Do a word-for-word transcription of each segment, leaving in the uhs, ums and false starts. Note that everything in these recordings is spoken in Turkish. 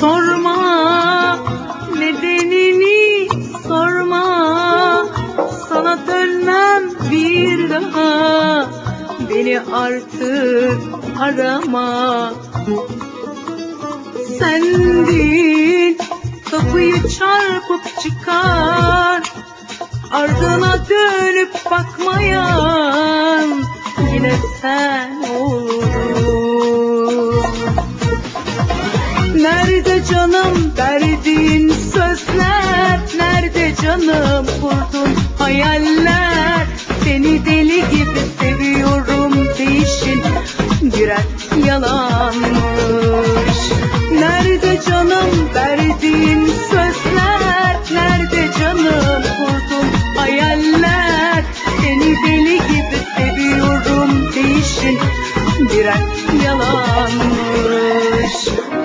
Sorma, nedenini sorma, sana dönmem bir daha, beni artık arama. Sendin kapıyı çarpıp çıkar, ardına dönüp bakmayan yine sen oldun. Nerede canım verdiğin sözler, nerede canım kurdun hayaller? Seni deli gibi seviyorum değişin birer yalanmış. Nerede canım verdiğin sözler, nerede canım kurdun hayaller? Seni deli gibi seviyorum değişin birer yalanmış.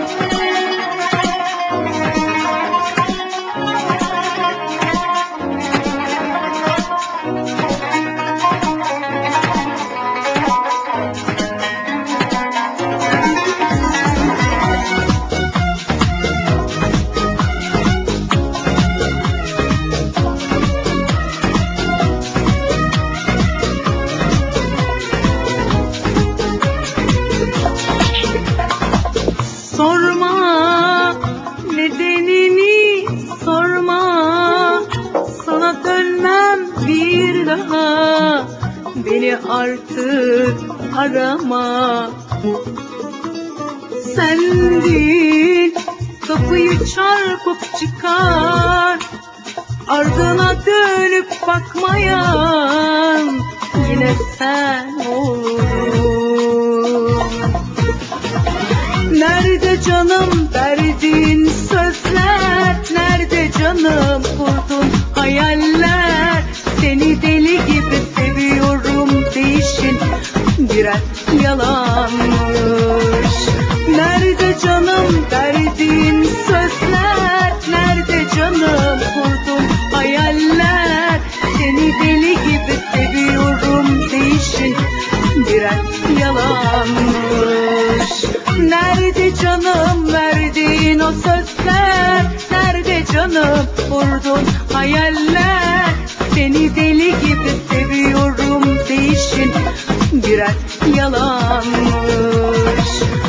Sorma, nedenini sorma, sana dönmem bir daha, beni artık arama. Sendin kapıyı çarpıp çıkar, ardına dönüp bakmayan yine sen oldun. Nerede canım verdiğin sözler, nerede canım kurdun hayaller? Seni deli gibi seviyorum değişin birer yalanmış. Nerede canım verdiğin sözler, nerede canım kurdun hayaller? Seni deli gibi seviyorum değişin birer yalanmış. Nerede canım verdiğin o sözler, nerede canım kurdun hayaller? Seni deli gibi seviyorum değişin birer yalanmış.